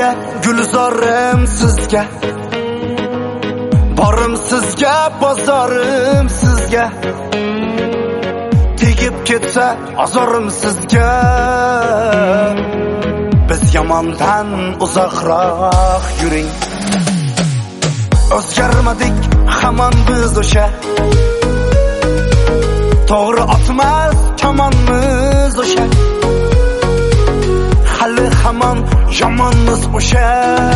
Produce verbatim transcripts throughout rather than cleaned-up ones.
sizga, gulzorim sizga, borim sizga, bozorim sizga, tegib ketsa azorim sizga. Biz yomondan uzoqroq yuring. O'zgarmadik hamon biz o'sha, to'g'ri otmas kamonmiz o'sha, hali hamon yomonmiz o'sha.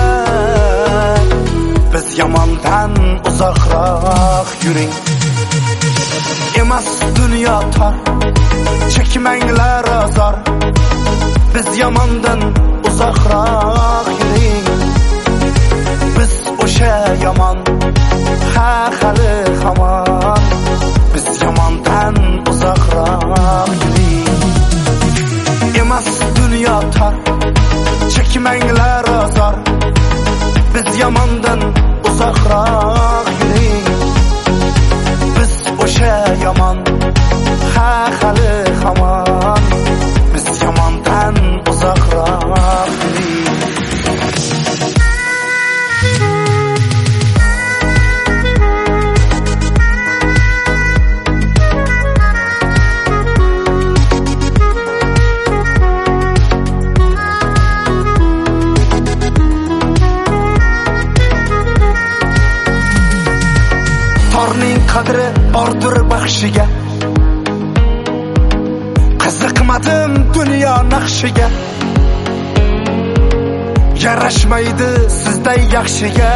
Biz yomondan uzoqroq yuring. Emas dunyo tor, chekmanglar azor, biz yomondan uzoqroq yuring. Biz o'sha yomon, ha hali hamon, biz yomondan uzoqroq yuring. Emas dunyo tor, chekmanglar azor, biz yomondan uzoqroq yuring. Biz o'sha yomon, ha hali hamon, biz yomondan uzoqroq yuring. Torning qadri bordir baxshiga, qiziqmadim dunyo naqshiga, yarashmaydi sizday yaxshiga.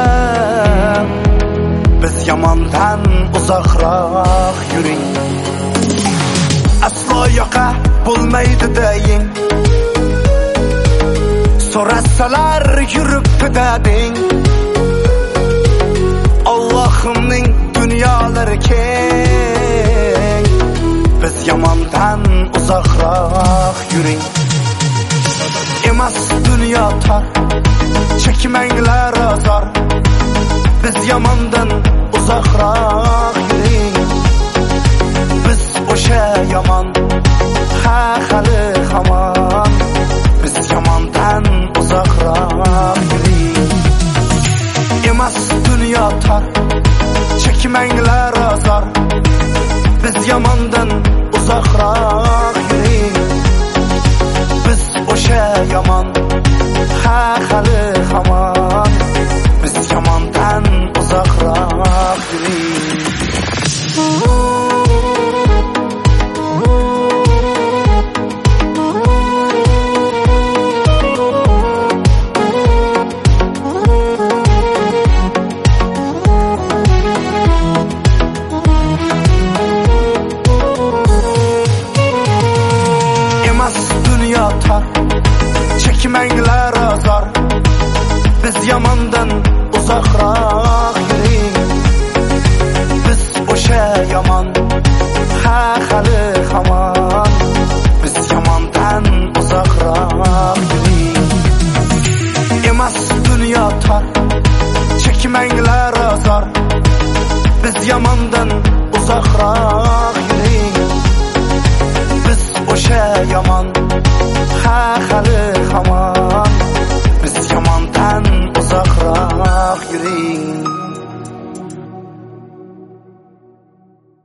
Biz yomondan uzoqroq yuring. Aslo yoqa bo'lmaydi deng, so'rasalar yuribdi deng. Allohimning dunyolari keng, biz yomondan uzoqroq yuring. Emas dunyo tor, chekmanglar azor, biz yomondan uzoqroq yuring. Biz o'sha yomon, ha hali hamon, biz yomondan uzoqroq yuring. Emas dunyo tor, chekmanglar azor, biz yomondan uzoqroq yuring. Biz o'sha yomon, ha hali hamon, biz yomondan uzoqroq yuring. Chekmanglar azor, biz yomondan uzoqroq yuring. Biz o'sha yomon, ha hali hamon, biz yomondan uzoqroq yuring. Emas dunyo tor, chekmanglar azor, biz yomondan uzoqroq yuring. Biz o'sha yomon, ha hali hamon.